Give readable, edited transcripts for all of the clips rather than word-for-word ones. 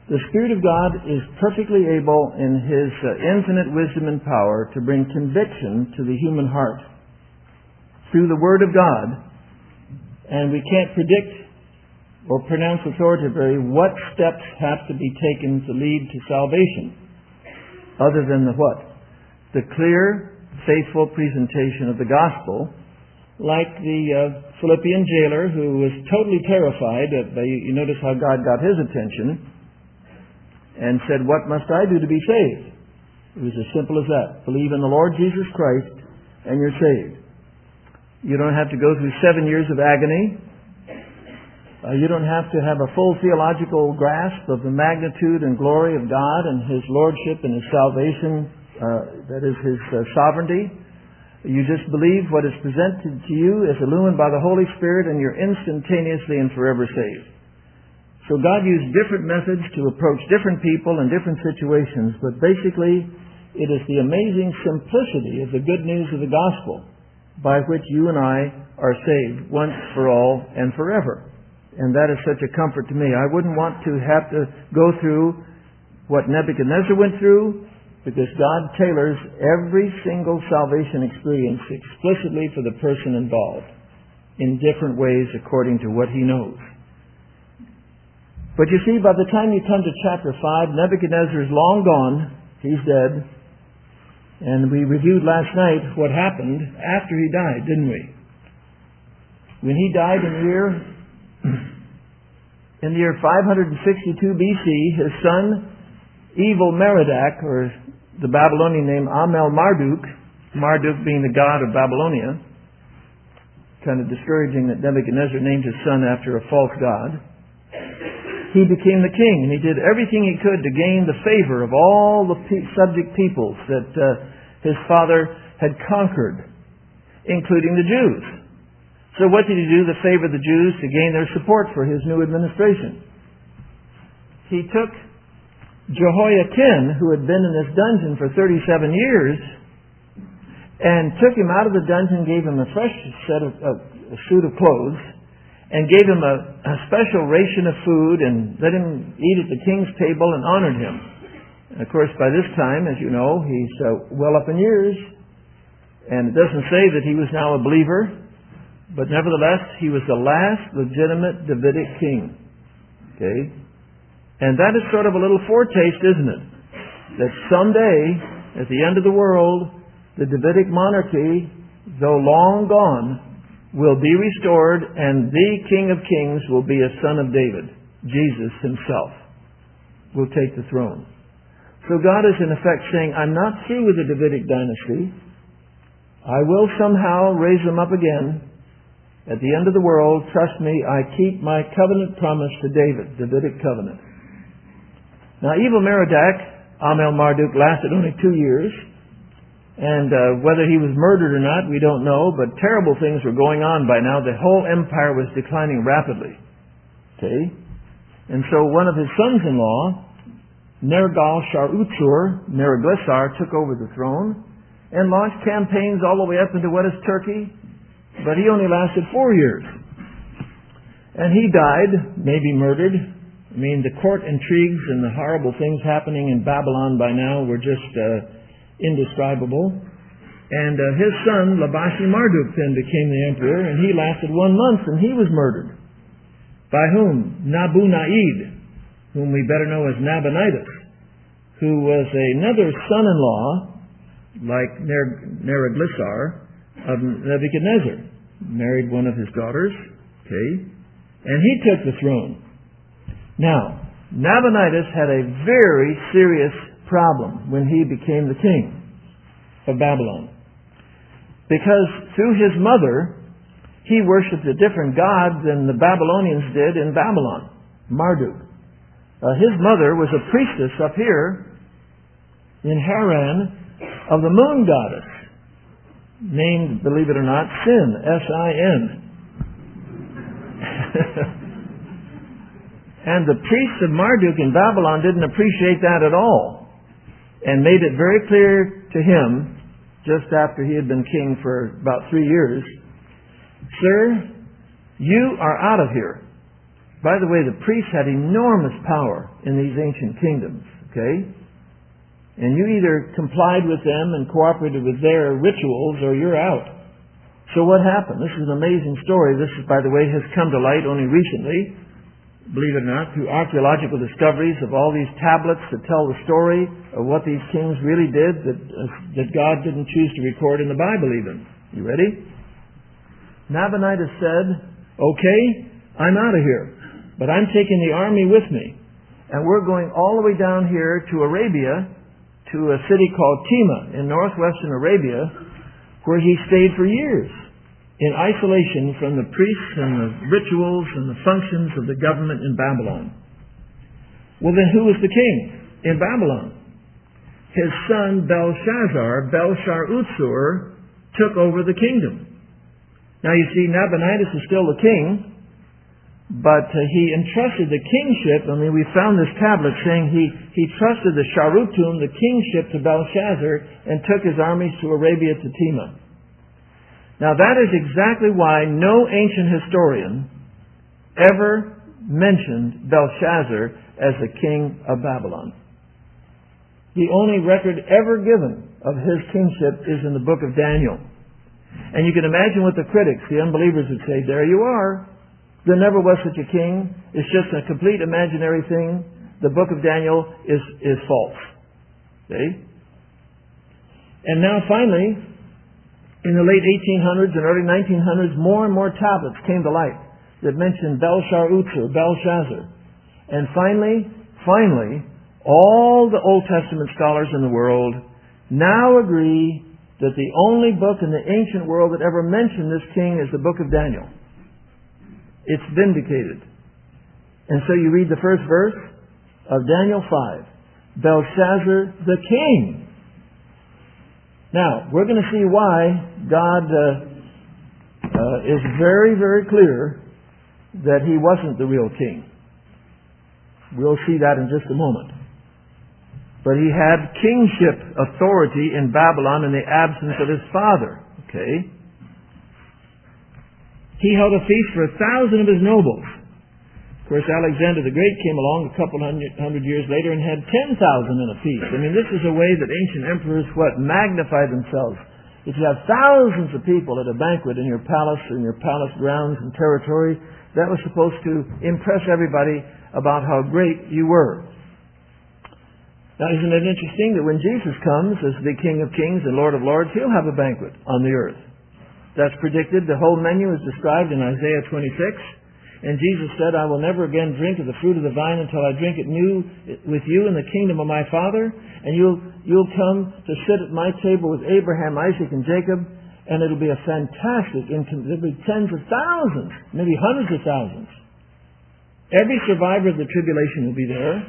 The Spirit of God is perfectly able in His infinite wisdom and power to bring conviction to the human heart through the Word of God. And we can't predict or pronounce authoritatively what steps have to be taken to lead to salvation, other than the what? The clear, faithful presentation of the gospel, like the Philippian jailer who was totally terrified. You notice how God got his attention and said, "What must I do to be saved?" It was as simple as that. Believe in the Lord Jesus Christ and you're saved. You don't have to go through 7 years of agony. You don't have to have a full theological grasp of the magnitude and glory of God and His lordship and His salvation, that is His sovereignty. You just believe what is presented to you as illumined by the Holy Spirit and you're instantaneously and forever saved. So God used different methods to approach different people in different situations, but basically it is the amazing simplicity of the good news of the gospel by which you and I are saved once for all and forever. And that is such a comfort to me. I wouldn't want to have to go through what Nebuchadnezzar went through, because God tailors every single salvation experience explicitly for the person involved in different ways according to what he knows. But you see, by the time you come to chapter 5, Nebuchadnezzar is long gone. He's dead. And we reviewed last night what happened after he died, didn't we? When he died in the year 562 BC, his son, Evil Merodach, or the Babylonian name Amel-Marduk, Marduk being the god of Babylonia, kind of discouraging that Nebuchadnezzar named his son after a false god. He became the king, and he did everything he could to gain the favor of all the subject peoples that his father had conquered, including the Jews. So what did he do to favor the Jews to gain their support for his new administration? He took Jehoiakim, who had been in this dungeon for 37 years, and took him out of the dungeon, gave him a fresh suit of clothes, and gave him a special ration of food, and let him eat at the king's table and honored him. And of course, by this time, as you know, he's well up in years, and it doesn't say that he was now a believer, but nevertheless, he was the last legitimate Davidic king. Okay? And that is sort of a little foretaste, isn't it? That someday, at the end of the world, the Davidic monarchy, though long gone, will be restored, and the King of Kings will be a son of David. Jesus himself will take the throne. So God is in effect saying, I'm not through with the Davidic dynasty. I will somehow raise them up again. At the end of the world, trust me, I keep my covenant promise to David, Davidic covenant. Now, Evil Merodach, Amel-Marduk, lasted only 2 years. And whether he was murdered or not, we don't know, but terrible things were going on by now. The whole empire was declining rapidly. Okay? And so one of his sons-in-law, Neriglissar, took over the throne and launched campaigns all the way up into what is Turkey, but he only lasted 4 years. And he died, maybe murdered. I mean, the court intrigues and the horrible things happening in Babylon by now were just indescribable. And his son, Labashi-Marduk, then became the emperor, and he lasted 1 month, and he was murdered. By whom? Nabu-Naid, whom we better know as Nabonidus, who was another son-in-law, like Neriglissar, of Nebuchadnezzar. Married one of his daughters, okay, and he took the throne. Now, Nabonidus had a very serious problem when he became the king of Babylon. Because through his mother, he worshipped a different god than the Babylonians did in Babylon, Marduk. His mother was a priestess up here in Haran of the moon goddess, named, believe it or not, Sin, S-I-N. And the priests of Marduk in Babylon didn't appreciate that at all, and made it very clear to him, just after he had been king for about 3 years, Sir, you are out of here. By the way, the priests had enormous power in these ancient kingdoms, okay? And you either complied with them and cooperated with their rituals or you're out. So what happened? This is an amazing story. This, by the way, has come to light only recently, believe it or not, through archaeological discoveries of all these tablets that tell the story of what these kings really did that God didn't choose to record in the Bible even. You ready? Nabonidus said, okay, I'm out of here, but I'm taking the army with me. And we're going all the way down here to Arabia, to a city called Tema in northwestern Arabia, where he stayed for years in isolation from the priests and the rituals and the functions of the government in Babylon. Well, then who was the king in Babylon? His son Belshazzar, Belshazzar, took over the kingdom. Now you see, Nabonidus is still the king, but he entrusted the kingship. I mean, we found this tablet saying he trusted the Sharutum, the kingship, to Belshazzar and took his armies to Arabia to Tema. Now that is exactly why no ancient historian ever mentioned Belshazzar as the king of Babylon. The only record ever given of his kingship is in the book of Daniel. And you can imagine what the critics, the unbelievers, would say, there you are. There never was such a king. It's just a complete imaginary thing. The book of Daniel is false. See? And now finally, in the late 1800s and early 1900s, more and more tablets came to light that mentioned Belshazzar. And finally, all the Old Testament scholars in the world now agree that the only book in the ancient world that ever mentioned this king is the book of Daniel. It's vindicated. And so you read the first verse of Daniel 5. Belshazzar the king. Now, we're going to see why God is very, very clear that he wasn't the real king. We'll see that in just a moment. But he had kingship authority in Babylon in the absence of his father. Okay? He held a feast for 1,000 of his nobles. Of course, Alexander the Great came along a couple hundred years later and had 10,000 in a feast. I mean, this is a way that ancient emperors, magnify themselves. If you have thousands of people at a banquet in your palace or in your palace grounds and territory, that was supposed to impress everybody about how great you were. Now, isn't it interesting that when Jesus comes as the King of Kings and Lord of Lords, he'll have a banquet on the earth. That's predicted. The whole menu is described in Isaiah 26. And Jesus said, I will never again drink of the fruit of the vine until I drink it new with you in the kingdom of my Father. And you'll come to sit at my table with Abraham, Isaac, and Jacob. And it'll be a fantastic, there'll be tens of thousands, maybe hundreds of thousands. Every survivor of the tribulation will be there.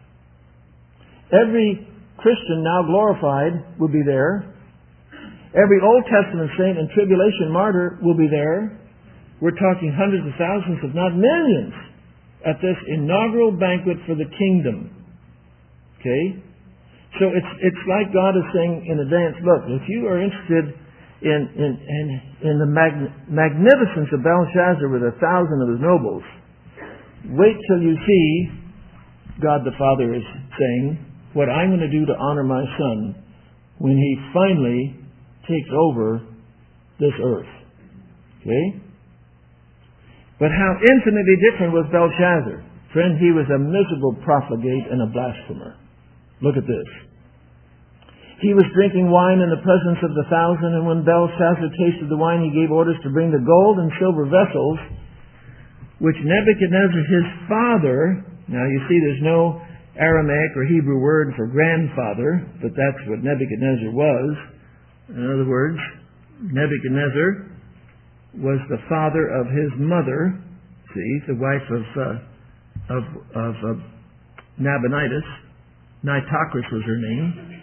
Every Christian now glorified will be there. Every Old Testament saint and tribulation martyr will be there. We're talking hundreds of thousands, if not millions, at this inaugural banquet for the kingdom. Okay? So it's like God is saying in advance, look, if you are interested in the magnificence of Belshazzar with 1,000 of his nobles, wait till you see, God the Father is saying, what I'm going to do to honor my Son when he finally takes over this earth. Okay? But how infinitely different was Belshazzar? Friend, he was a miserable profligate and a blasphemer. Look at this. He was drinking wine in the presence of the 1,000, and when Belshazzar tasted the wine, he gave orders to bring the gold and silver vessels, which Nebuchadnezzar, his father, now you see there's no Aramaic or Hebrew word for grandfather, but that's what Nebuchadnezzar was. In other words, Nebuchadnezzar was the father of his mother, see, the wife of Nabonidus. Nitocris was her name.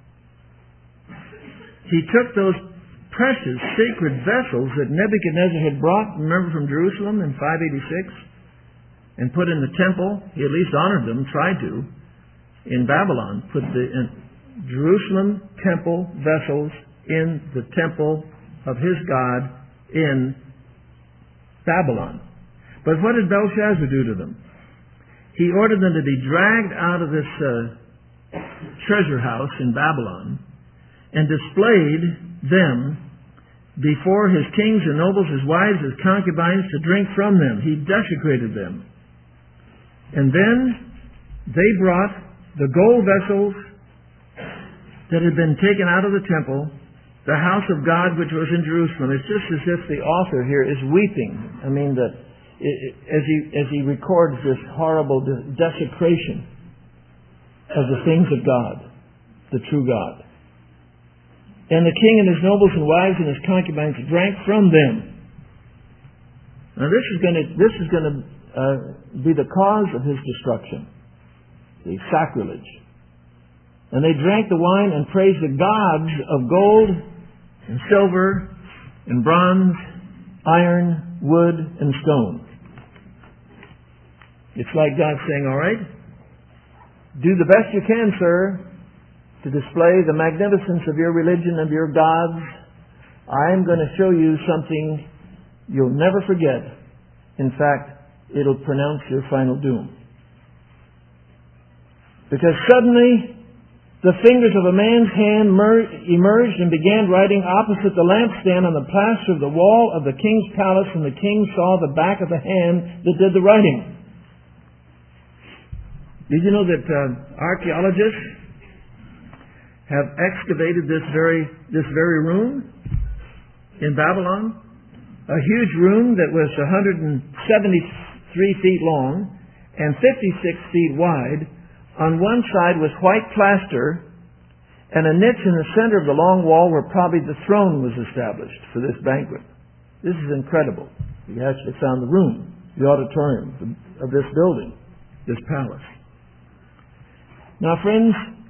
He took those precious sacred vessels that Nebuchadnezzar had brought, remember, from Jerusalem in 586, and put in the temple. He at least honored them, tried to, in Babylon. Put the Jerusalem temple vessels in the temple of his God in Babylon. But what did Belshazzar do to them? He ordered them to be dragged out of this treasure house in Babylon and displayed them before his kings and nobles, his wives, his concubines, to drink from them. He desecrated them. And then they brought the gold vessels that had been taken out of the temple, the house of God which was in Jerusalem. It's just as if the author here is weeping. I mean, as he records this horrible desecration of the things of God, the true God. And the king and his nobles and wives and his concubines drank from them. Now this is going to be the cause of his destruction, the sacrilege. And they drank the wine and praised the gods of gold and silver and bronze, iron, wood, and stone. It's like God saying, all right, do the best you can, sir, to display the magnificence of your religion, of your gods. I'm going to show you something you'll never forget. In fact, it'll pronounce your final doom. Because suddenly, the fingers of a man's hand emerged and began writing opposite the lampstand on the plaster of the wall of the king's palace, and the king saw the back of the hand that did the writing. Did you know that archaeologists have excavated this very room in Babylon? A huge room that was 173 feet long and 56 feet wide. On one side was white plaster, and a niche in the center of the long wall where probably the throne was established for this banquet. This is incredible. We actually found the room, the auditorium of this building, this palace. Now, friends,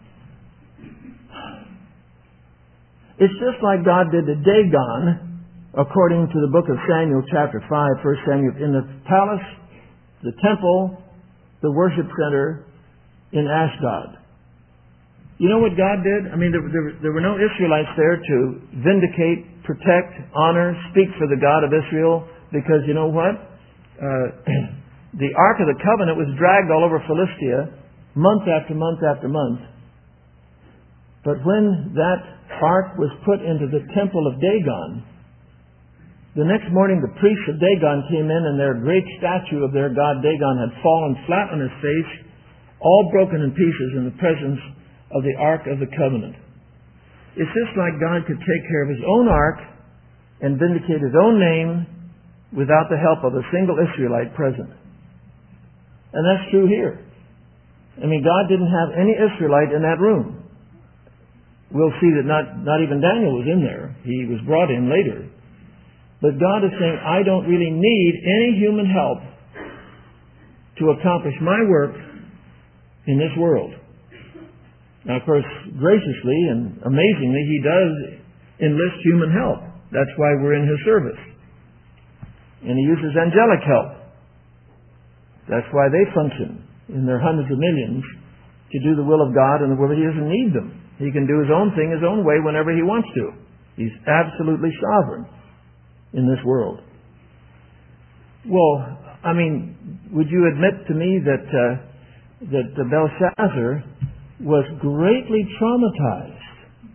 it's just like God did to Dagon, according to the book of Samuel, chapter 5, 1 Samuel, in the palace, the temple, the worship center in Ashdod. You know what God did? I mean, there were no Israelites there to vindicate, protect, honor, speak for the God of Israel, because you know what? The Ark of the Covenant was dragged all over Philistia month after month after month. But when that Ark was put into the temple of Dagon, the next morning the priests of Dagon came in, and their great statue of their god Dagon had fallen flat on his face, all broken in pieces in the presence of the Ark of the Covenant. It's just like God could take care of His own Ark and vindicate His own name without the help of a single Israelite present. And that's true here. I mean, God didn't have any Israelite in that room. We'll see that not even Daniel was in there. He was brought in later. But God is saying, I don't really need any human help to accomplish my work in this world. Now, of course, graciously and amazingly, He does enlist human help. That's why we're in His service. And He uses angelic help. That's why they function in their hundreds of millions to do the will of God, and the will that He doesn't need them. He can do His own thing His own way whenever He wants to. He's absolutely sovereign in this world. Well, I mean, would you admit to me that Belshazzar was greatly traumatized?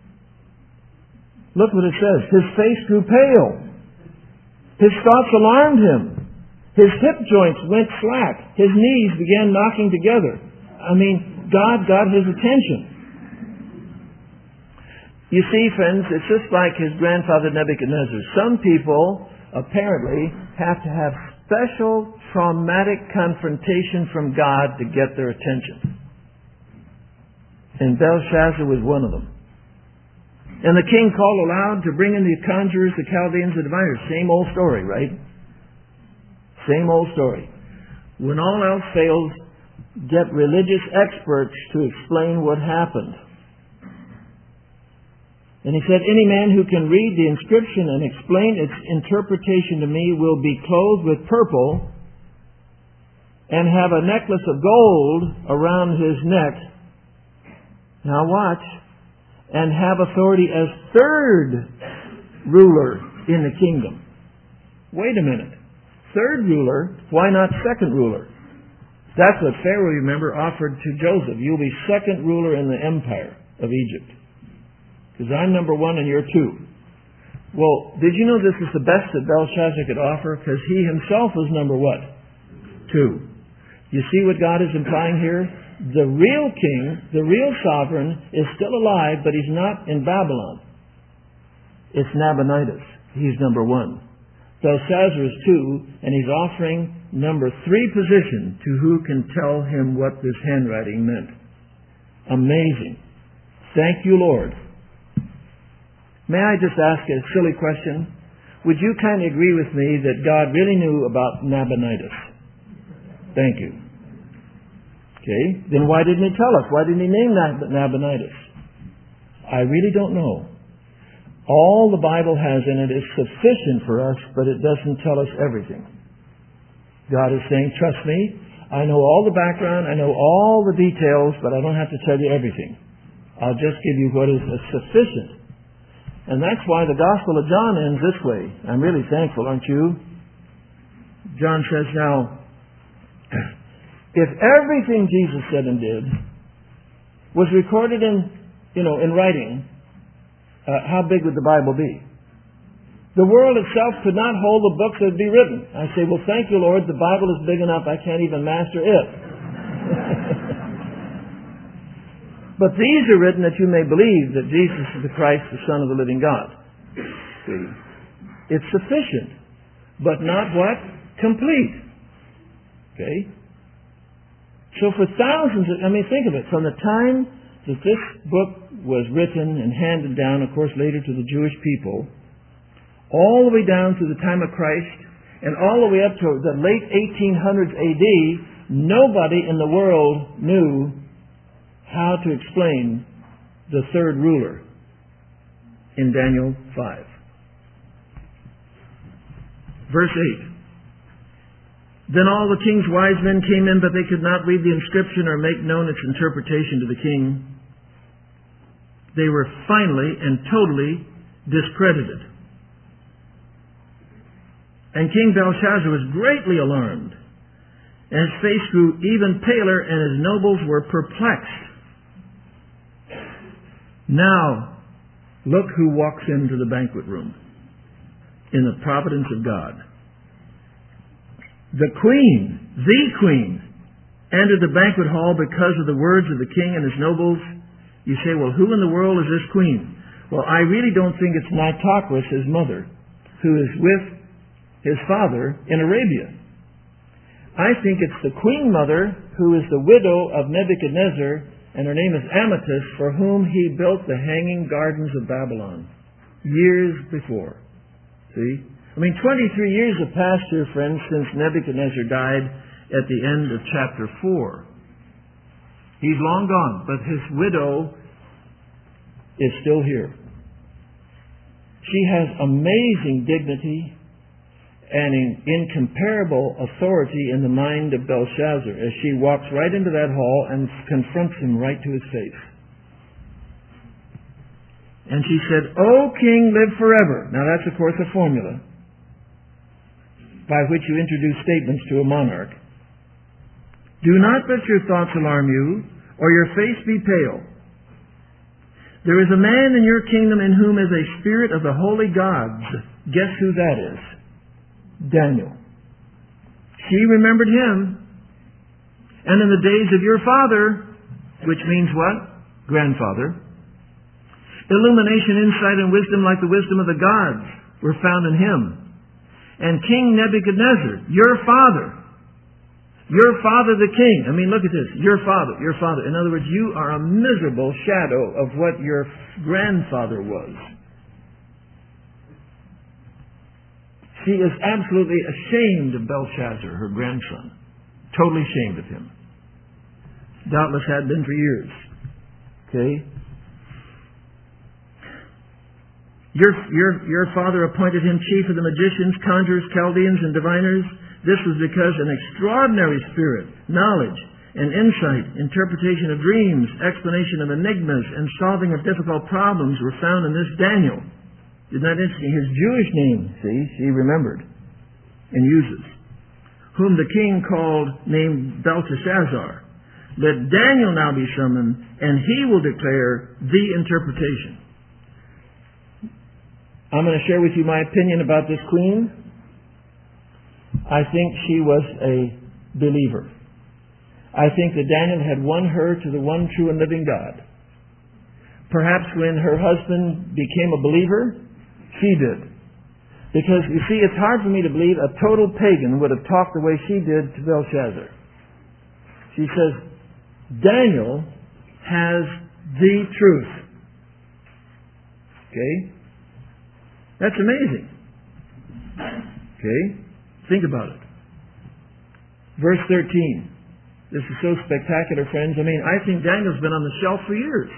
Look what it says. His face grew pale. His thoughts alarmed him. His hip joints went slack. His knees began knocking together. I mean, God got his attention. You see, friends, it's just like his grandfather Nebuchadnezzar. Some people apparently have to have special traumatic confrontation from God to get their attention. And Belshazzar was one of them. And the king called aloud to bring in the conjurers, the Chaldeans, the diviners. Same old story, right? Same old story. When all else fails, get religious experts to explain what happened. And he said, any man who can read the inscription and explain its interpretation to me will be clothed with purple and have a necklace of gold around his neck. Now watch. And have authority as third ruler in the kingdom. Wait a minute. third ruler, why not second ruler? That's what Pharaoh, remember, offered to Joseph. You'll be second ruler in the empire of Egypt. Because I'm number one and you're two. Well, did you know this is the best that Belshazzar could offer? Because he himself was number what? Two. You see what God is implying here? The real king, the real sovereign, is still alive, but he's not in Babylon. It's Nabonidus. He's number one. Belshazzar is two, and he's offering number three position to who can tell him what this handwriting meant. Amazing. Thank you, Lord. May I just ask a silly question? Would you kind of agree with me that God really knew about Nabonidus? Thank you. Okay, then why didn't he tell us? Why didn't he name Nabonidus? I really don't know. All the Bible has in it is sufficient for us, but it doesn't tell us everything. God is saying, trust me, I know all the background, I know all the details, but I don't have to tell you everything. I'll just give you what is sufficient. And that's why the Gospel of John ends this way. I'm really thankful, aren't you? John says, now, if everything Jesus said and did was recorded in writing, how big would the Bible be? The world itself could not hold the books that would be written. I say, well, thank you, Lord, the Bible is big enough, I can't even master it. But these are written that you may believe that Jesus is the Christ, the Son of the living God. See? It's sufficient, but not what? Complete. Okay? So for thousands think of it, from the time that this book was written and handed down, of course, later to the Jewish people, all the way down to the time of Christ, and all the way up to the late 1800s AD, nobody in the world knew how to explain the third ruler in Daniel 5. Verse 8. Then all the king's wise men came in, but they could not read the inscription or make known its interpretation to the king. They were finally and totally discredited. And King Belshazzar was greatly alarmed, and his face grew even paler, and his nobles were perplexed. Now, look who walks into the banquet room in the providence of God. The queen, entered the banquet hall because of the words of the king and his nobles. You say, well, who in the world is this queen? Well, I really don't think it's Nitocris, his mother, who is with his father in Arabia. I think it's the queen mother who is the widow of Nebuchadnezzar, and her name is Amytis, for whom he built the Hanging Gardens of Babylon years before. See? 23 years have passed here, friends, since Nebuchadnezzar died at the end of chapter 4. He's long gone, but his widow is still here. She has amazing dignity and incomparable authority in the mind of Belshazzar as she walks right into that hall and confronts him right to his face. And she said, O king, live forever. Now that's, of course, a formula by which you introduce statements to a monarch. Do not let your thoughts alarm you, or your face be pale. There is a man in your kingdom in whom is a spirit of the holy gods. Guess who that is? Daniel. She remembered him. And in the days of your father, which means what? Grandfather. Illumination, insight, and wisdom like the wisdom of the gods were found in him. And King Nebuchadnezzar, your father the king. Look at this. Your father. In other words, you are a miserable shadow of what your grandfather was. She is absolutely ashamed of Belshazzar, her grandson. Totally ashamed of him. Doubtless had been for years. Okay? Your father appointed him chief of the magicians, conjurers, Chaldeans, and diviners. This was because an extraordinary spirit, knowledge, and insight, interpretation of dreams, explanation of enigmas, and solving of difficult problems were found in this Daniel. Isn't that interesting? His Jewish name, see, she remembered and uses. whom the king named Belteshazzar. Let Daniel now be summoned, and he will declare the interpretation. I'm going to share with you my opinion about this queen. I think she was a believer. I think that Daniel had won her to the one true and living God. Perhaps when her husband became a believer, she did. Because, you see, it's hard for me to believe a total pagan would have talked the way she did to Belshazzar. She says, Daniel has the truth. Okay? That's amazing. Okay? Think about it. Verse 13. This is so spectacular, friends. I mean, I think Daniel's been on the shelf for years.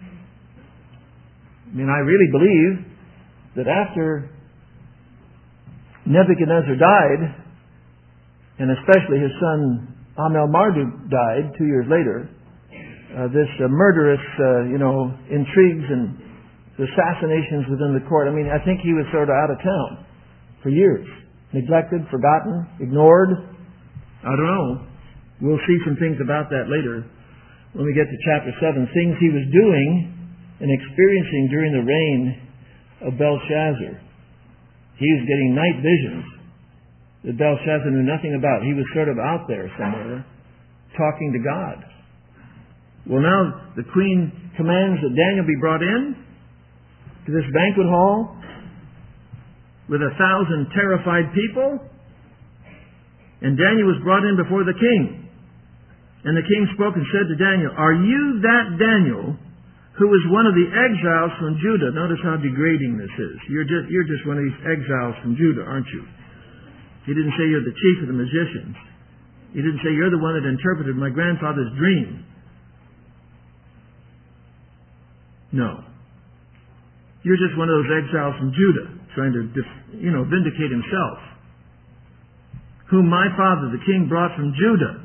I mean, I really believe that after Nebuchadnezzar died, and especially his son Amel-Marduk died 2 years later, this murderous, intrigues and assassinations within the court. I mean, I think he was sort of out of town for years. Neglected, forgotten, ignored. I don't know. We'll see some things about that later when we get to chapter 7. Things he was doing and experiencing during the reign of Belshazzar. He was getting night visions that Belshazzar knew nothing about. He was sort of out there somewhere talking to God. Well, now the queen commands that Daniel be brought in to this banquet hall with 1,000 terrified people. And Daniel was brought in before the king. And the king spoke and said to Daniel, "Are you that Daniel who is one of the exiles from Judah?" Notice how degrading this is. You're just one of these exiles from Judah, aren't you? He didn't say you're the chief of the magicians. He didn't say you're the one that interpreted my grandfather's dream. No. You're just one of those exiles from Judah, trying to, vindicate himself. Whom my father, the king, brought from Judah.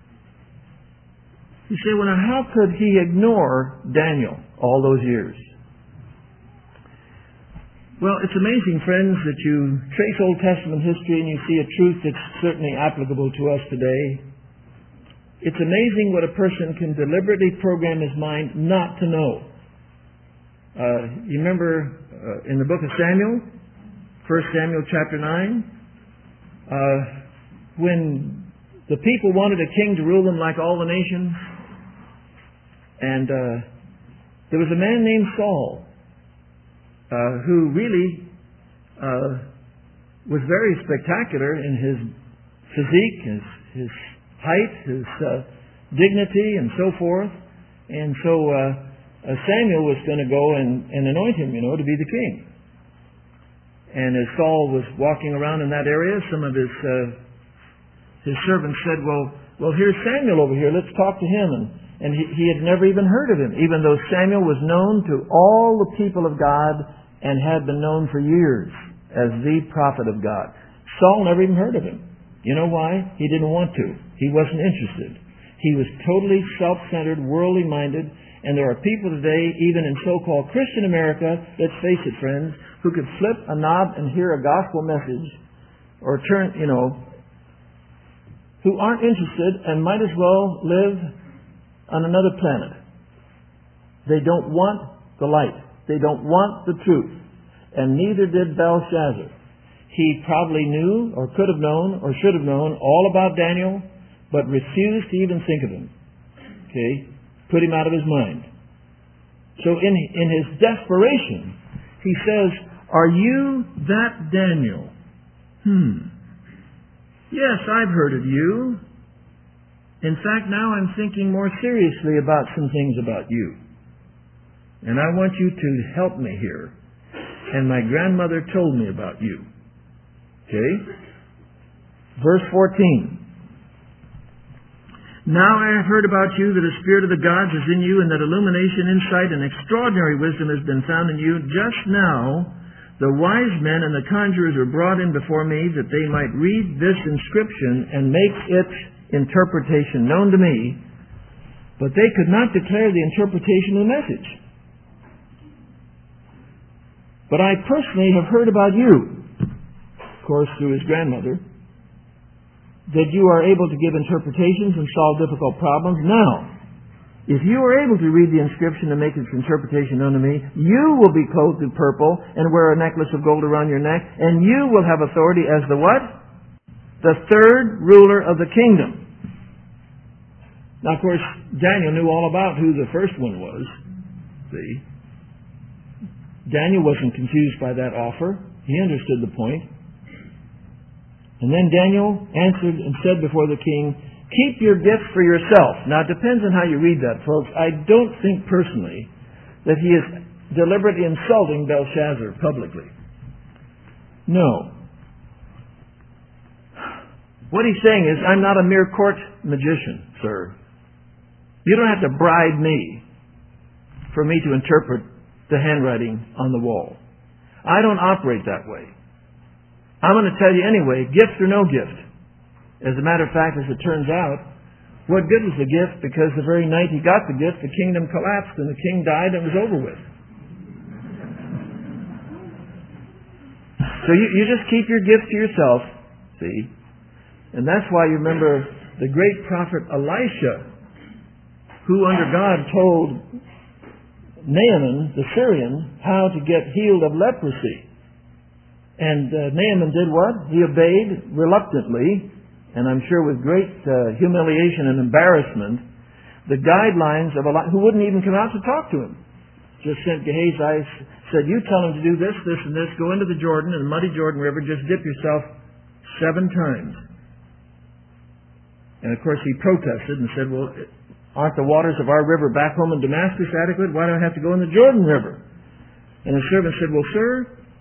You say, well, now how could he ignore Daniel all those years? Well, it's amazing, friends, that you trace Old Testament history and you see a truth that's certainly applicable to us today. It's amazing what a person can deliberately program his mind not to know. You remember in the book of Samuel, 1 Samuel chapter 9, when the people wanted a king to rule them like all the nations, and there was a man named Saul who really was very spectacular in his physique, his height, his dignity, and so forth. And so Samuel was going to go and anoint him, to be the king. And as Saul was walking around in that area, some of his servants said, well, here's Samuel over here. Let's talk to him. And he had never even heard of him, even though Samuel was known to all the people of God and had been known for years as the prophet of God. Saul never even heard of him. You know why? He didn't want to. He wasn't interested. He was totally self-centered, worldly minded, and there are people today, even in so-called Christian America, let's face it, friends, who could flip a knob and hear a gospel message, or turn, who aren't interested and might as well live on another planet. They don't want the light. They don't want the truth. And neither did Belshazzar. He probably knew, or could have known, or should have known all about Daniel, but refused to even think of him. Okay? Put him out of his mind. So in his desperation, he says, "Are you that Daniel?" Yes, I've heard of you. In fact, now I'm thinking more seriously about some things about you. And I want you to help me here. And my grandmother told me about you. Okay? Verse 14. "Now I have heard about you that the Spirit of the gods is in you, and that illumination, insight, and extraordinary wisdom has been found in you. Just now the wise men and the conjurers were brought in before me, that they might read this inscription and make its interpretation known to me, but they could not declare the interpretation of the message. But I personally have heard about you," of course through his grandmother, that you are able to give interpretations and solve difficult problems. Now, if you are able to read the inscription and make its interpretation known to me, you will be clothed in purple and wear a necklace of gold around your neck, and you will have authority as the what? The third ruler of the kingdom. Now, of course, Daniel knew all about who the first one was. See? Daniel wasn't confused by that offer. He understood the point. And then Daniel answered and said before the king, keep your gift for yourself. Now, it depends on how you read that, folks. I don't think personally that he is deliberately insulting Belshazzar publicly. No. What he's saying is, I'm not a mere court magician, sir. You don't have to bribe me for me to interpret the handwriting on the wall. I don't operate that way. I'm going to tell you anyway, gift or no gift. As a matter of fact, as it turns out, what good was the gift? Because the very night he got the gift, the kingdom collapsed and the king died and it was over with. So you just keep your gift to yourself, see? And that's why you remember the great prophet Elisha, who under God told Naaman, the Syrian, how to get healed of leprosy. And Naaman did what? He obeyed reluctantly, and I'm sure with great humiliation and embarrassment, the guidelines of Elisha, who wouldn't even come out to talk to him. Just sent Gehazi, said, you tell him to do this, this, and this, go into the Jordan, and the muddy Jordan River, just dip yourself 7 times. And of course he protested and said, well, aren't the waters of our river back home in Damascus adequate? Why do I have to go in the Jordan River? And the servant said, well, sir,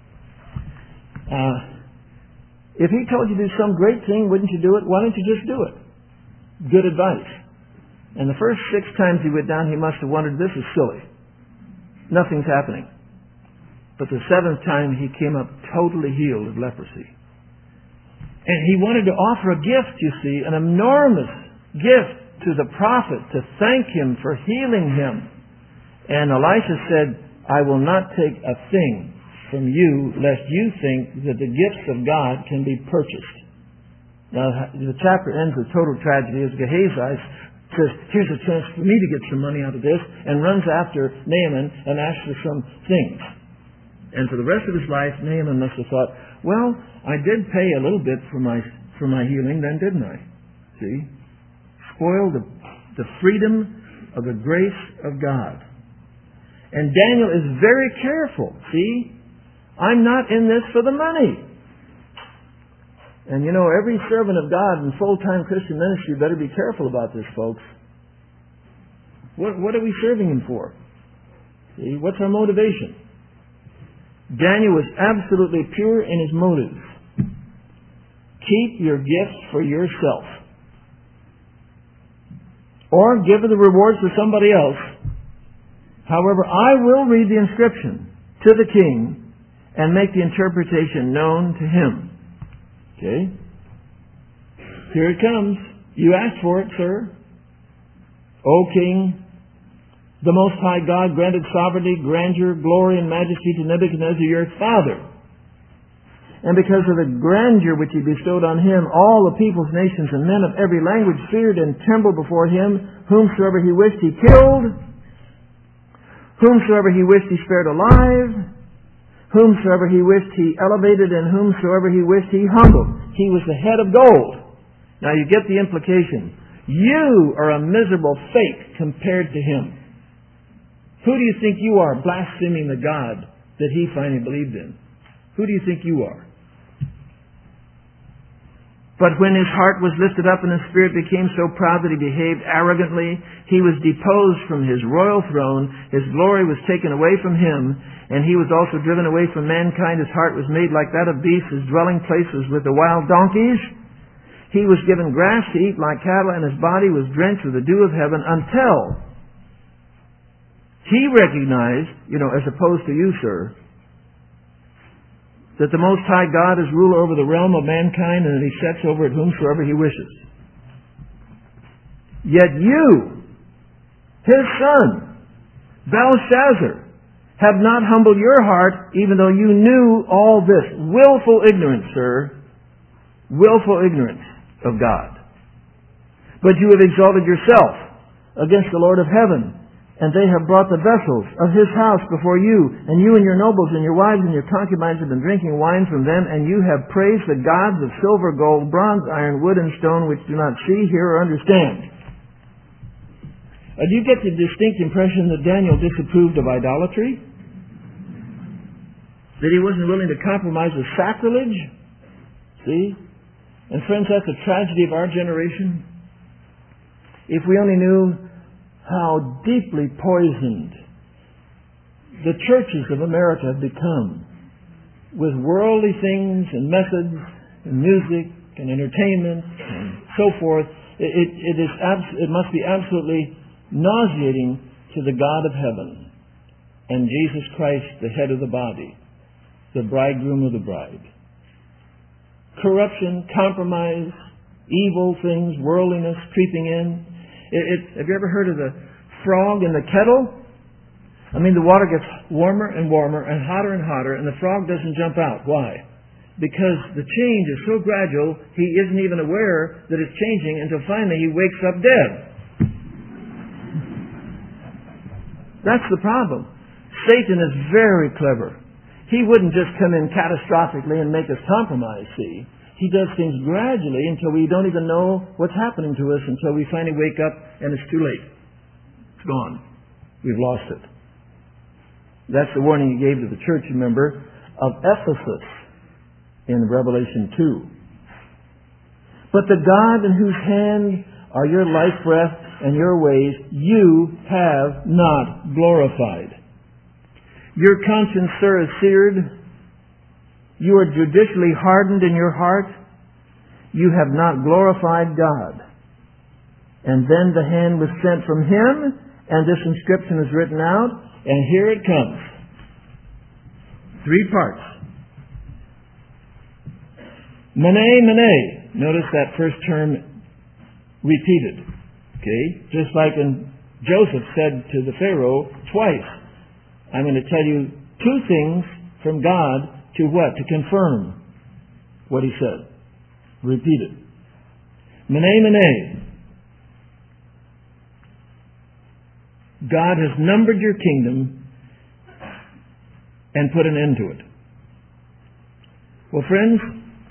if he told you to do some great thing, wouldn't you do it? Why don't you just do it? Good advice. And the first 6 times he went down, he must have wondered, this is silly. Nothing's happening. But the 7th time, he came up totally healed of leprosy. And he wanted to offer a gift, you see, an enormous gift to the prophet to thank him for healing him. And Elisha said, I will not take a thing from you, lest you think that the gifts of God can be purchased. Now, the chapter ends with total tragedy as Gehazi says, here's a chance for me to get some money out of this, and runs after Naaman and asks for some things. And for the rest of his life, Naaman must have thought, well, I did pay a little bit for my healing then, didn't I? See? Spoiled the freedom of the grace of God. And Daniel is very careful. See? I'm not in this for the money. And you know, every servant of God in full-time Christian ministry better be careful about this, folks. What are we serving Him for? See? What's our motivation? Daniel was absolutely pure in his motives. Keep your gifts for yourself. Or give the rewards to somebody else. However, I will read the inscription to the king and make the interpretation known to him. Okay? Here it comes. You asked for it, sir. O king, the Most High God granted sovereignty, grandeur, glory, and majesty to Nebuchadnezzar your father. And because of the grandeur which he bestowed on him, all the peoples, nations, and men of every language feared and trembled before him. Whomsoever he wished he killed. Whomsoever he wished he spared alive. Whomsoever he wished he elevated, and whomsoever he wished he humbled. He was the head of gold. Now you get the implication. You are a miserable fake compared to him. Who do you think you are, blaspheming the God that he finally believed in? Who do you think you are? But when his heart was lifted up and his spirit became so proud that he behaved arrogantly, he was deposed from his royal throne, his glory was taken away from him, and he was also driven away from mankind. His heart was made like that of beasts, his dwelling place was with the wild donkeys. He was given grass to eat like cattle, and his body was drenched with the dew of heaven until he recognized, as opposed to you, sir, that the Most High God is ruler over the realm of mankind, and that he sets over it whomsoever he wishes. Yet you, his son, Belshazzar, have not humbled your heart, even though you knew all this. Willful ignorance, sir. Willful ignorance. of God. But you have exalted yourself against the Lord of heaven, and they have brought the vessels of his house before you, and you and your nobles and your wives and your concubines have been drinking wine from them, and you have praised the gods of silver, gold, bronze, iron, wood, and stone, which do not see, hear, or understand. Do you get the distinct impression that Daniel disapproved of idolatry? That he wasn't willing to compromise with sacrilege? See? And friends, that's the tragedy of our generation. If we only knew how deeply poisoned the churches of America have become with worldly things and methods and music and entertainment and so forth, it must be absolutely nauseating to the God of heaven and Jesus Christ, the head of the body, the bridegroom of the bride. Corruption, compromise, evil things, worldliness creeping in. Have you ever heard of the frog in the kettle? I mean, the water gets warmer and warmer and hotter, and the frog doesn't jump out. Why? Because the change is so gradual, he isn't even aware that it's changing until finally he wakes up dead. That's the problem. Satan is very clever. He wouldn't just come in catastrophically and make us compromise, see? He does things gradually until we don't even know what's happening to us, until we finally wake up and it's too late. It's gone. We've lost it. That's the warning he gave to the church, remember, of Ephesus in Revelation 2. But the God in whose hand are your life breath and your ways, you have not glorified. Your conscience, sir, is seared. You are judicially hardened in your heart. You have not glorified God. And then the hand was sent from him, and this inscription is written out, and here it comes. 3 parts. Mene, mene. Notice that first term repeated. Okay? Just like when Joseph said to the Pharaoh twice, I'm going to tell you 2 things from God. To what? To confirm what he said. Repeat it. Mene, mene. God has numbered your kingdom and put an end to it. Well, friends,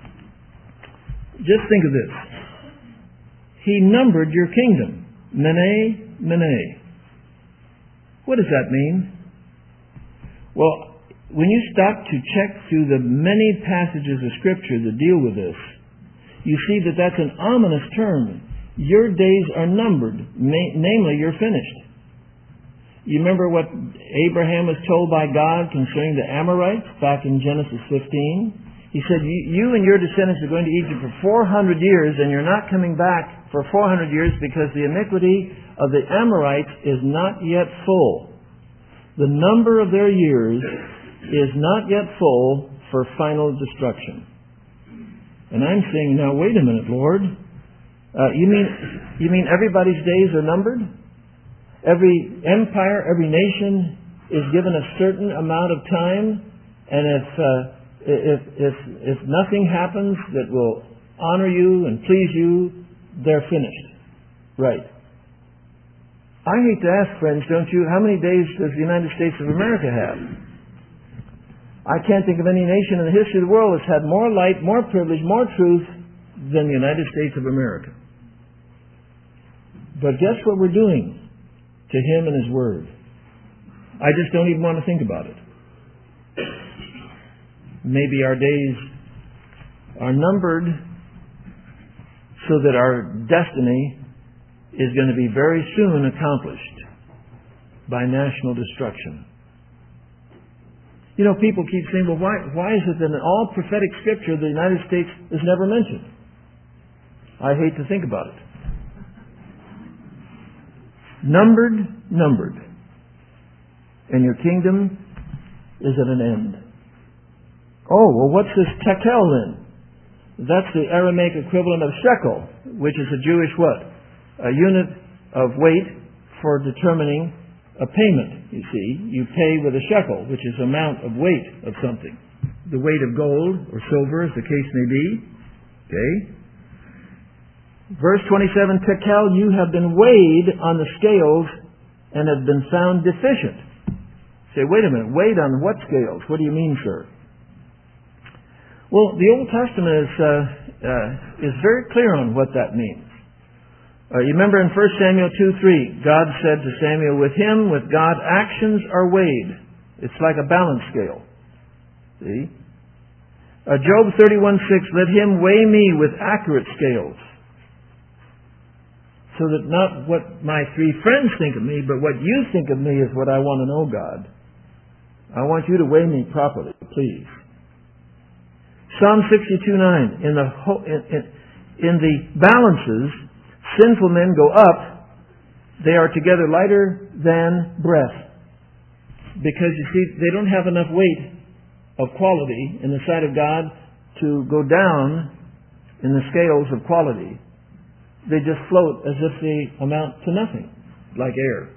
just think of this. He numbered your kingdom. Mene, mene. What does that mean? Well, when you stop to check through the many passages of Scripture that deal with this, you see that that's an ominous term. Your days are numbered. Namely, you're finished. You remember what Abraham was told by God concerning the Amorites back in Genesis 15? He said, you and your descendants are going to Egypt for 400 years, and you're not coming back for 400 years because the iniquity of the Amorites is not yet full. The number of their years is not yet full for final destruction. And I'm saying, now wait a minute, Lord. You mean everybody's days are numbered? Every empire, every nation is given a certain amount of time, and if nothing happens that will honor you and please you, they're finished. Right. I hate to ask, friends, don't you, how many days does the United States of America have? I can't think of any nation in the history of the world that's had more light, more privilege, more truth than the United States of America. But guess what we're doing to him and his word? I just don't even want to think about it. Maybe our days are numbered so that our destiny is going to be very soon accomplished by national destruction. You know, people keep saying, well, why is it that in all prophetic Scripture the United States is never mentioned? I hate to think about it. Numbered. And your kingdom is at an end. Oh, well, what's this tekel then? That's the Aramaic equivalent of shekel, which is a Jewish what? A unit of weight for determining a payment, you see. You pay with a shekel, which is amount of weight of something. The weight of gold or silver, as the case may be. Okay? Verse 27, Tekel, you have been weighed on the scales and have been found deficient. Say, wait a minute, weighed on what scales? What do you mean, sir? Well, the Old Testament is very clear on what that means. You remember in 1 Samuel 2:3, God said to Samuel, with him, with God, actions are weighed. It's like a balance scale. See? Job 31:6, let him weigh me with accurate scales. So that not what my three friends think of me, but what you think of me is what I want to know, God. I want you to weigh me properly, please. Psalm 62:9, in the balances, sinful men go up, they are together lighter than breath. Because you see, they don't have enough weight of quality in the sight of God to go down in the scales of quality. They just float as if they amount to nothing, like air.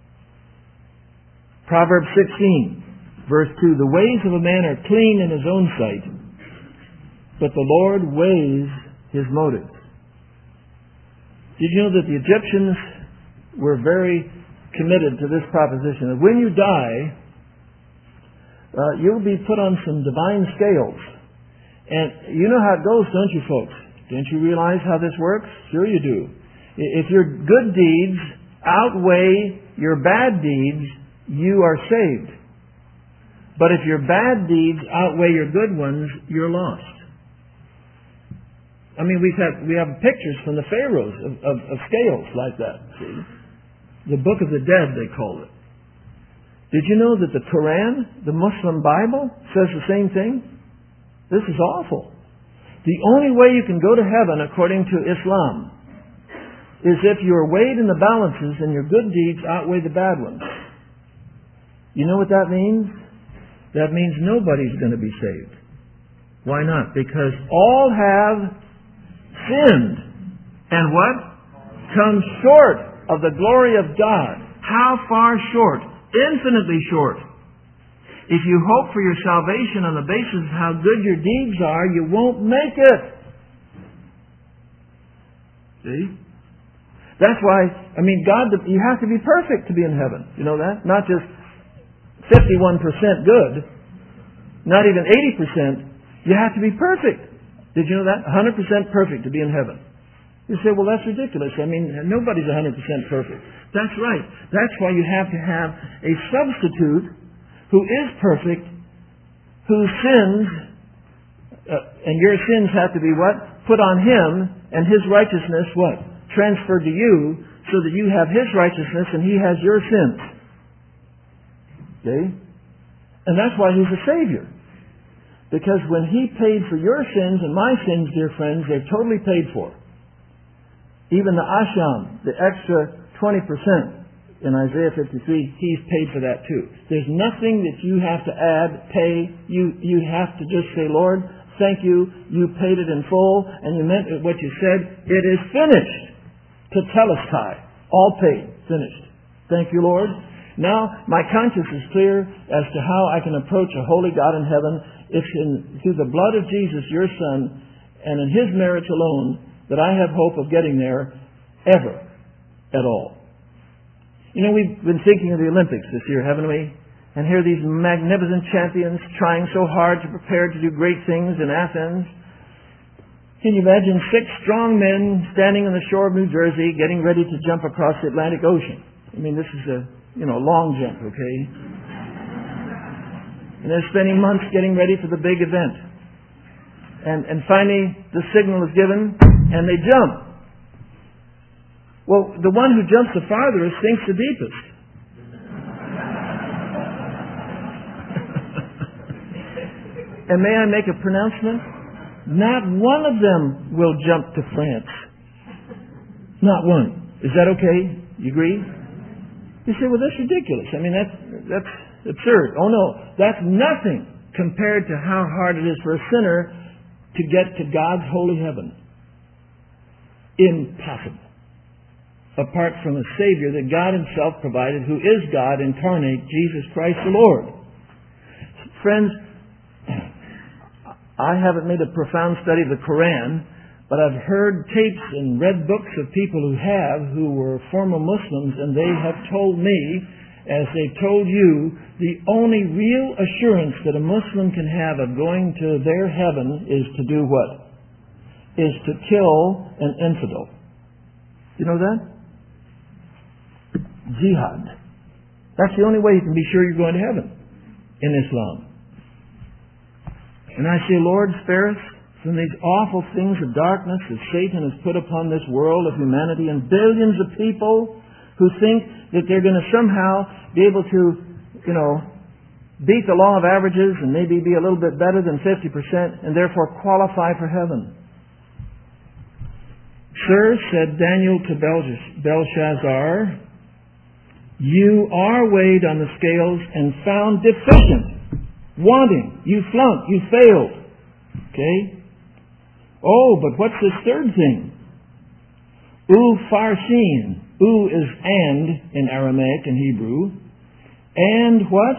Proverbs 16, verse 2, the ways of a man are clean in his own sight, but the Lord weighs his motives. Did you know that the Egyptians were very committed to this proposition? That when you die, you'll be put on some divine scales. And you know how it goes, don't you folks? Don't you realize how this works? Sure you do. If your good deeds outweigh your bad deeds, you are saved. But if your bad deeds outweigh your good ones, you're lost. I mean, we have pictures from the pharaohs of scales like that, see? The Book of the Dead, they call it. Did you know that the Quran, the Muslim Bible, says the same thing? This is awful. The only way you can go to heaven, according to Islam, is if you are weighed in the balances and your good deeds outweigh the bad ones. You know what that means? That means nobody's going to be saved. Why not? Because all have sinned. And what? Come short of the glory of God. How far short? Infinitely short. If you hope for your salvation on the basis of how good your deeds are, you won't make it. See? That's why, God, you have to be perfect to be in heaven. You know that? Not just 51% good. Not even 80%. You have to be perfect. Did you know that? 100% perfect to be in heaven. You say, well, that's ridiculous. Nobody's 100% perfect. That's right. That's why you have to have a substitute who is perfect, whose sins, and your sins have to be what? Put on him, and his righteousness, what? Transferred to you, so that you have his righteousness and he has your sins. Okay? And that's why he's a Savior. Because when he paid for your sins and my sins, dear friends, they're totally paid for. Even the asham, the extra 20%, in Isaiah 53, he's paid for that too. There's nothing that you have to add, pay. You have to just say, Lord, thank you. You paid it in full, and you meant what you said. It is finished. Tetelestai. All paid. Finished. Thank you, Lord. Now, my conscience is clear as to how I can approach a holy God in heaven. It's through the blood of Jesus, your Son, and in his merits alone, that I have hope of getting there ever at all. You know, we've been thinking of the Olympics this year, haven't we? And here are these magnificent champions trying so hard to prepare to do great things in Athens. Can you imagine 6 strong men standing on the shore of New Jersey getting ready to jump across the Atlantic Ocean? This is a long jump, okay? And they're spending months getting ready for the big event. And finally, the signal is given, and they jump. Well, the one who jumps the farthest sinks the deepest. And may I make a pronouncement? Not one of them will jump to France. Not one. Is that okay? You agree? You say, well, that's ridiculous. That's absurd. Oh no, that's nothing compared to how hard it is for a sinner to get to God's holy heaven. Impossible. Apart from a Savior that God himself provided, who is God incarnate, Jesus Christ the Lord. Friends, I haven't made a profound study of the Quran, but I've heard tapes and read books of people who were former Muslims, and they have told me, as they've told you, the only real assurance that a Muslim can have of going to their heaven is to do what? Is to kill an infidel. You know that? Jihad. That's the only way you can be sure you're going to heaven in Islam. And I say, Lord, spare us from these awful things of darkness that Satan has put upon this world of humanity, and billions of people who think that they're going to somehow be able to, beat the law of averages and maybe be a little bit better than 50% and therefore qualify for heaven. Sir, said Daniel to Belshazzar, you are weighed on the scales and found deficient, wanting. You flunked, you failed. Okay? Oh, but what's this third thing? Farsin. Is and in Aramaic and Hebrew. And what?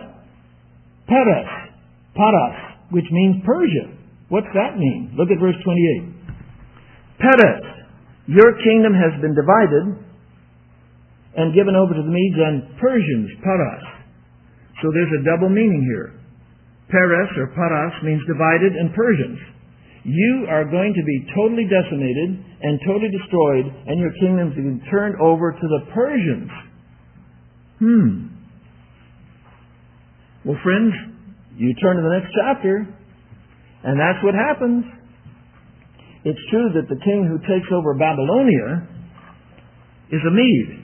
Paras, which means Persia. What's that mean? Look at verse 28. Paras, your kingdom has been divided and given over to the Medes and Persians, Paras. So there's a double meaning here. Paras or Paras means divided, and Persians. You are going to be totally decimated and totally destroyed, and your kingdom to be turned over to the Persians. Well, friends, you turn to the next chapter, and that's what happens. It's true that the king who takes over Babylonia is a Mede.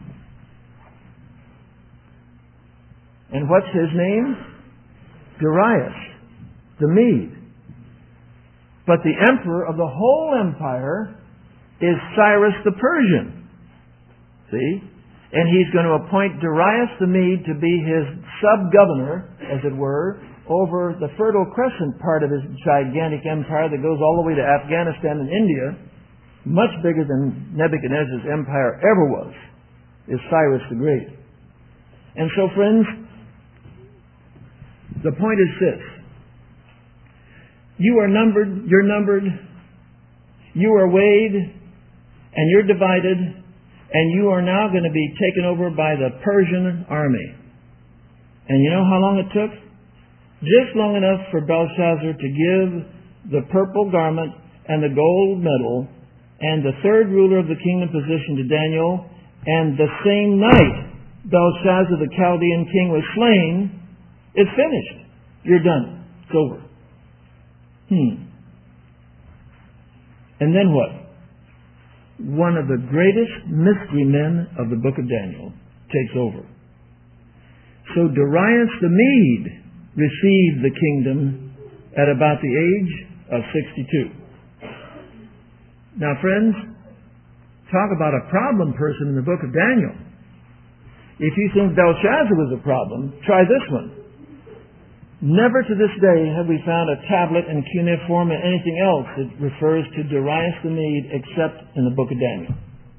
And what's his name? Darius, the Mede. But the emperor of the whole empire is Cyrus the Persian. See? And he's going to appoint Darius the Mede to be his sub-governor, as it were, over the Fertile Crescent part of his gigantic empire that goes all the way to Afghanistan and India, much bigger than Nebuchadnezzar's empire ever was, is Cyrus the Great. And so, friends, the point is this. You are numbered, you're numbered, you are weighed, and you're divided, and you are now going to be taken over by the Persian army. And you know how long it took? Just long enough for Belshazzar to give the purple garment and the gold medal and the third ruler of the kingdom position to Daniel, and the same night Belshazzar the Chaldean king was slain. It's finished. You're done. It's over. And then what? One of the greatest mystery men of the book of Daniel takes over. So Darius the Mede received the kingdom at about the age of 62. Now, friends, talk about a problem person in the book of Daniel. If you think Belshazzar was a problem, try this one. Never to this day have we found a tablet in cuneiform and anything else that refers to Darius the Mede except in the book of Daniel.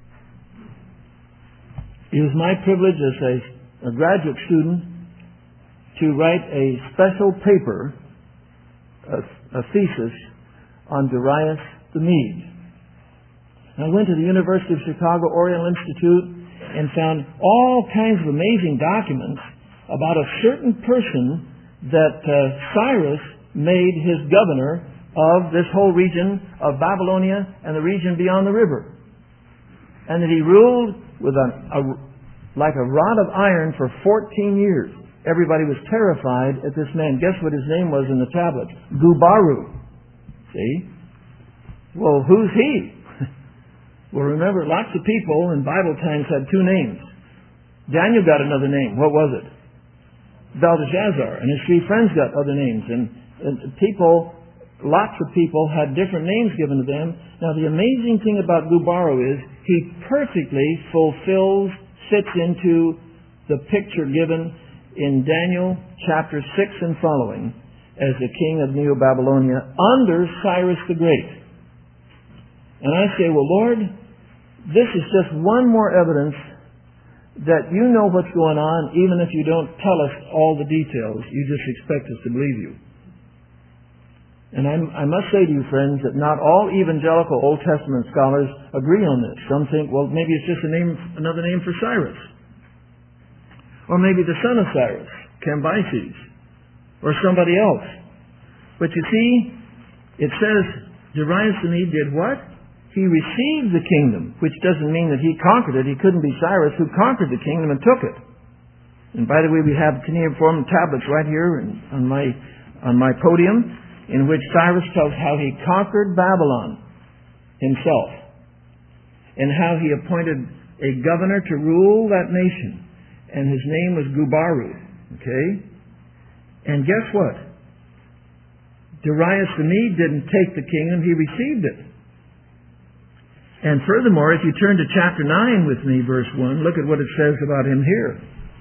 It was my privilege as a graduate student to write a special paper, a thesis, on Darius the Mede. I went to the University of Chicago Oriental Institute and found all kinds of amazing documents about a certain person that Cyrus made his governor of this whole region of Babylonia and the region beyond the river. And that he ruled with like a rod of iron for 14 years. Everybody was terrified at this man. Guess what his name was in the tablet? Gubaru. See? Well, who's he? Well, remember, lots of people in Bible times had two names. Daniel got another name. What was it? Belteshazzar, and his three friends got other names, and people, lots of people had different names given to them. Now, the amazing thing about Gubaru is he perfectly fits into the picture given in Daniel chapter 6 and following as the king of Neo-Babylonia under Cyrus the Great. And I say, well, Lord, this is just one more evidence that you know what's going on, even if you don't tell us all the details. You just expect us to believe you. And I must say to you, friends, that not all evangelical Old Testament scholars agree on this. Some think, well, maybe it's just another name for Cyrus. Or maybe the son of Cyrus, Cambyses, or somebody else. But you see, it says Darius the Mede did what? He received the kingdom, which doesn't mean that he conquered it. He couldn't be Cyrus who conquered the kingdom and took it. And by the way, we have cuneiform tablets right here on my podium, in which Cyrus tells how he conquered Babylon himself, and how he appointed a governor to rule that nation, and his name was Gubaru. Okay? And guess what? Darius the Mede didn't take the kingdom, he received it. And furthermore, if you turn to chapter 9 with me, verse 1, look at what it says about him here.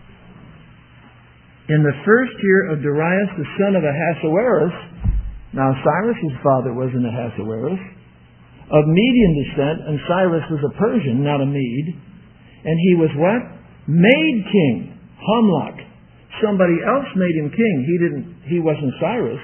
In the first year of Darius, the son of Ahasuerus, now Cyrus's father was an Ahasuerus, of Median descent, and Cyrus was a Persian, not a Mede, and he was what? Made king. Hamlach. Somebody else made him king. He wasn't Cyrus.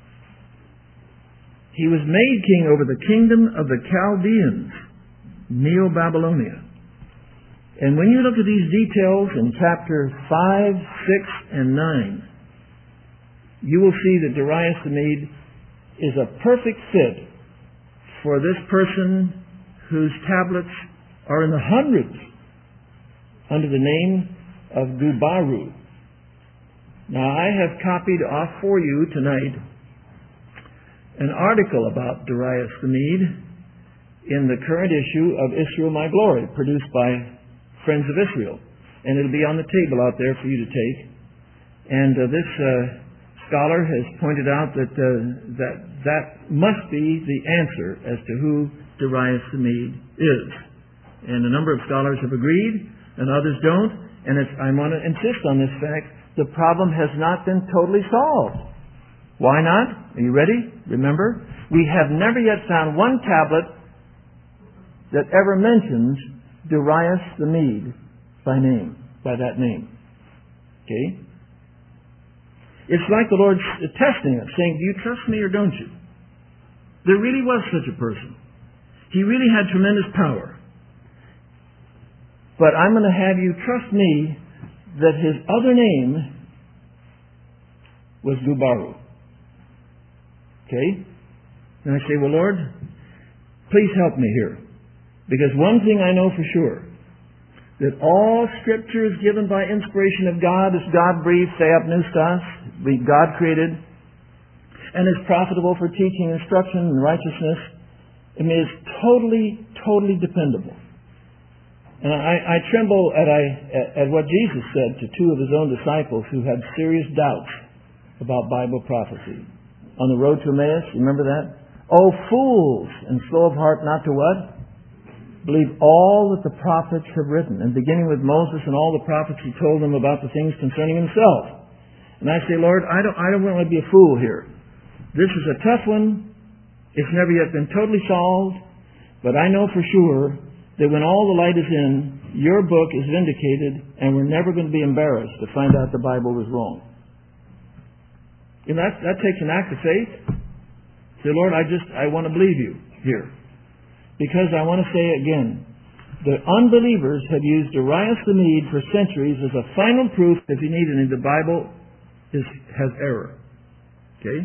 He was made king over the kingdom of the Chaldeans, Neo-Babylonia. And when you look at these details in chapter 5, 6, and 9, you will see that Darius the Mede is a perfect fit for this person whose tablets are in the hundreds under the name of Gubaru. Now, I have copied off for you tonight an article about Darius the Mede in the current issue of Israel My Glory, produced by Friends of Israel. And it'll be on the table out there for you to take. And this scholar has pointed out that must be the answer as to who Darius the Mede is. And a number of scholars have agreed, and others don't. And I want to insist on this fact: the problem has not been totally solved. Why not? Are you ready? Remember, we have never yet found one tablet that ever mentions Darius the Mede by name, by that name. Okay? It's like the Lord testing us, saying, do you trust me or don't you? There really was such a person. He really had tremendous power. But I'm going to have you trust me that his other name was Gubaru. Okay? And I say, well, Lord, please help me here. Because one thing I know for sure, that all Scripture is given by inspiration of God, is God-breathed, theopneustos, God created, and is profitable for teaching, instruction, and righteousness. I mean, it's totally dependable. And I tremble at what Jesus said to two of his own disciples who had serious doubts about Bible prophecy. On the road to Emmaus, you remember that? Oh, fools, and slow of heart not to what? Believe all that the prophets have written. And beginning with Moses and all the prophets, he told them about the things concerning himself. And I say, Lord, I don't want to be a fool here. This is a tough one. It's never yet been totally solved. But I know for sure that when all the light is in, your book is vindicated, and we're never going to be embarrassed to find out the Bible was wrong. And that takes an act of faith. Say, Lord, I want to believe you here. Because I want to say again, the unbelievers have used Darius the Mede for centuries as a final proof, if you need any, the Bible has error. Okay?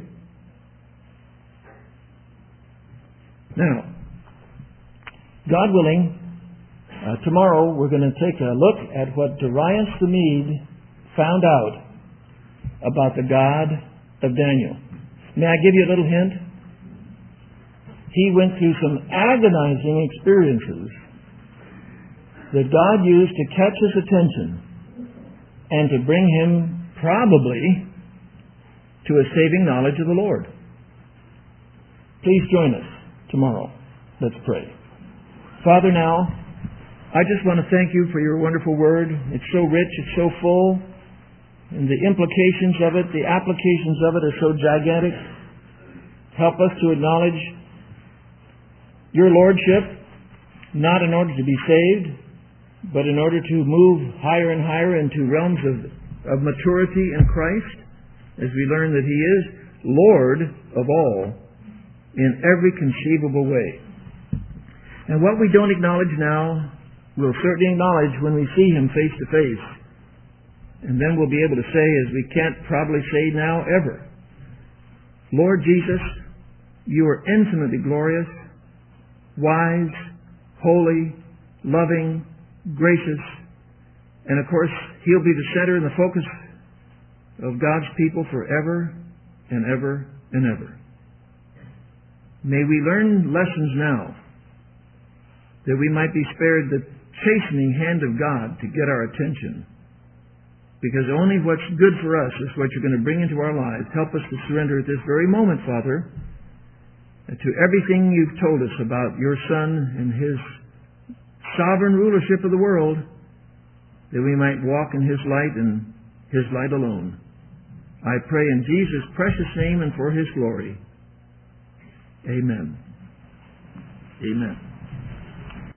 Now, God willing, tomorrow we're going to take a look at what Darius the Mede found out about the God of Daniel. May I give you a little hint? He went through some agonizing experiences that God used to catch his attention and to bring him probably to a saving knowledge of the Lord. Please join us tomorrow. Let's pray. Father, now, I just want to thank you for your wonderful word. It's so rich, it's so full, and the implications of it, the applications of it are so gigantic. Help us to acknowledge your lordship, not in order to be saved, but in order to move higher and higher into realms of maturity in Christ, as we learn that he is Lord of all in every conceivable way. And what we don't acknowledge now, we'll certainly acknowledge when we see Him face to face. And then we'll be able to say, as we can't probably say now ever, Lord Jesus, You are infinitely glorious, wise, holy, loving, gracious, and of course, He'll be the center and the focus of God's people forever and ever and ever. May we learn lessons now that we might be spared the chastening hand of God to get our attention. Because only what's good for us is what You're going to bring into our lives. Help us to surrender at this very moment, Father, to everything You've told us about Your Son and His sovereign rulership of the world, that we might walk in His light and His light alone. I pray in Jesus' precious name and for His glory. Amen. Amen.